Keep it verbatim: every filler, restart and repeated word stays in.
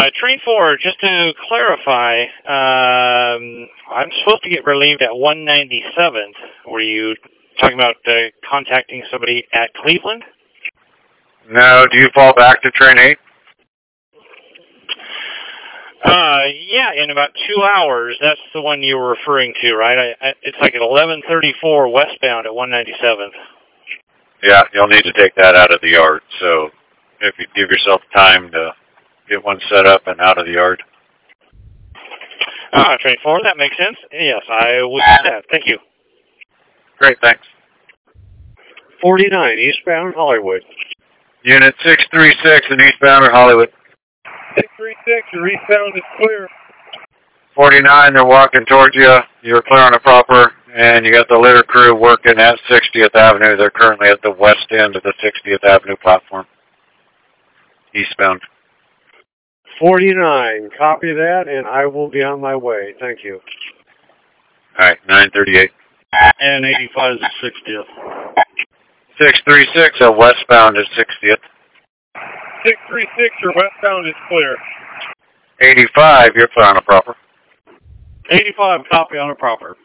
Uh, train four, just to clarify, um, I'm supposed to get relieved at one ninety-seventh. Were you talking about uh, contacting somebody at Cleveland? No, do you fall back to train eight? Uh, yeah, in about two hours. That's the one you were referring to, right? I, I, it's like at eleven thirty-four westbound at one ninety-seventh. Yeah, you'll need to take that out of the yard. So if you give yourself time to get one set up and out of the yard. Ah, train four, that makes sense. Yes, I would do that. Thank you. Great, thanks. forty-nine, eastbound Hollywood. Unit six three six in eastbound or Hollywood. six three six, your eastbound is clear. forty-nine, they're walking towards you. You're clear on the proper, and you got the litter crew working at sixtieth Avenue. They're currently at the west end of the sixtieth Avenue platform, eastbound. forty-nine, copy that, and I will be on my way. Thank you. All right, nine thirty-eight. And eighty-five is the sixtieth. six three six, a westbound is sixtieth. six three six, your westbound is clear. eighty-five, you're clear on the proper. eighty-five, copy on the proper.